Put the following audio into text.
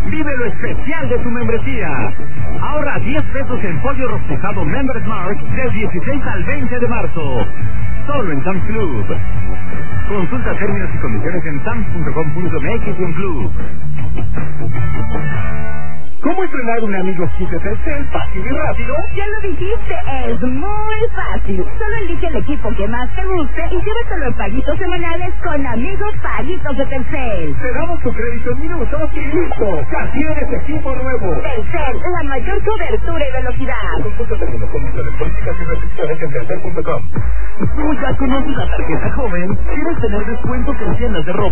Vive lo especial de tu membresía. Ahorra 10 pesos en pollo rostizado Members Mark del 16 al 20 de marzo. Solo en Sam's Club. Consulta términos y condiciones en sams.com.mx y en Club. ¿Cómo estrenar un amigo kit de Telcel fácil y rápido? Ya lo dijiste, es muy fácil. Solo elige el equipo que más te guste y llévatelo en paguitos semanales con Amigos Paguitos de Telcel. Te damos tu crédito en minutos y listo. Ya tienes equipo nuevo. Telcel, la mayor cobertura y velocidad. Consulta términos, condiciones, políticas y restricciones en Telcel.com. ¿Ya conoces la tarjeta joven? ¿Quieres tener descuentos en tiendas de ropa?